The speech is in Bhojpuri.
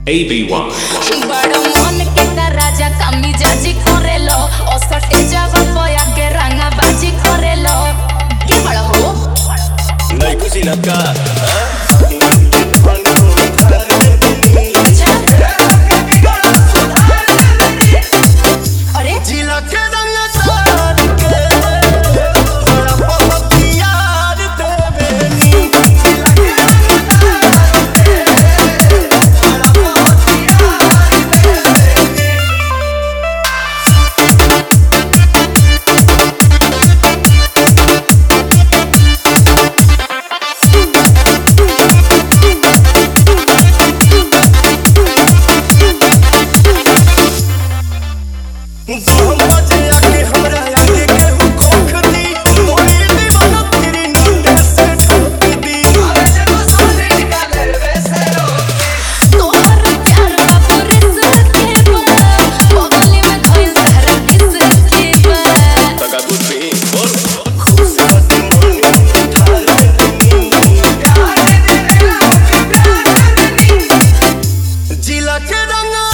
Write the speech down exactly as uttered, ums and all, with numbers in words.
A B Y बड़ो मन के का राजा कामी जाजी करेलो ओ सटे जावा पया के रंगा बाजी करेलो के बड़ा हो नहीं कुछ लगा अरे जिला के रंग सार के बड़ा बहुत यार देवेनी जिला के रंग सार के बड़ा बहुत यार देवेनी हम बजे आके हमरा आगे के हु खोख दी मोरी दीवाना तेरी नोट से ठोक दी अरे जब सोने निकाले वैसे रोके तोहर प्यार बाबू रिस के बा बगली में धइल सारा किस के बा तका कुछ भी बोल खूबसूरत मन ठाल देनी प्यार देना प्यार देनी जिला के रंग